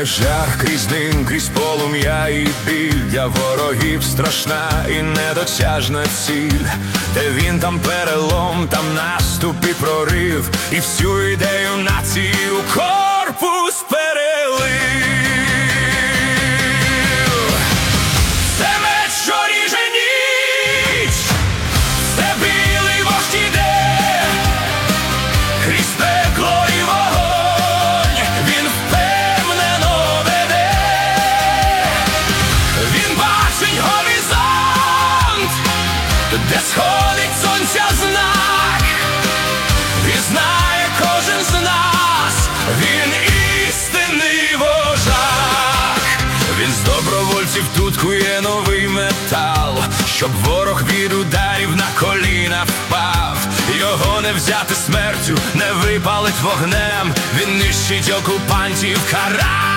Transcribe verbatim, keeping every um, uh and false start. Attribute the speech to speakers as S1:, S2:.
S1: жах крізь дим, крізь полум'я і біль, для ворогів страшна і недосяжна ціль. Де він, там перелом, там наступ і прорив, і всю ідею нації у корпус перелив. Це меч, що ріже ніч, це білий вождь іде, крізь пекло і вогонь, він впевнено веде. Він бачить горизонт, де сходить сонця знак, і знає кожен з нас, він істинний вожак. Він з добровольців тут кує новий метал, щоб ворог від ударів на коліна впав. Його не взяти смертю, не випалить вогнем, він нищить окупантів, карає.